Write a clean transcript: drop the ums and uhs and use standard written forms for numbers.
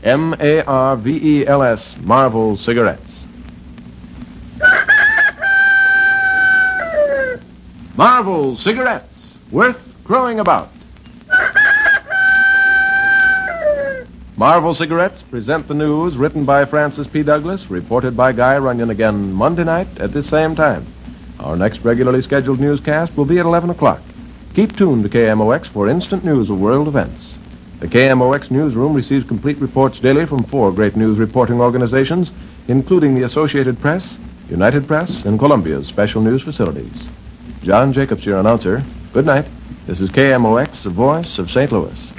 Marvels, Marvel Cigarettes. Marvel Cigarettes, worth crowing about. Marvel Cigarettes present the news written by Francis P. Douglas, reported by Guy Runyon again Monday night at this same time. Our next regularly scheduled newscast will be at 11 o'clock. Keep tuned to KMOX for instant news of world events. The KMOX newsroom receives complete reports daily from 4 great news reporting organizations, including the Associated Press, United Press, and Columbia's special news facilities. John Jacobs, your announcer. Good night. This is KMOX, the voice of St. Louis.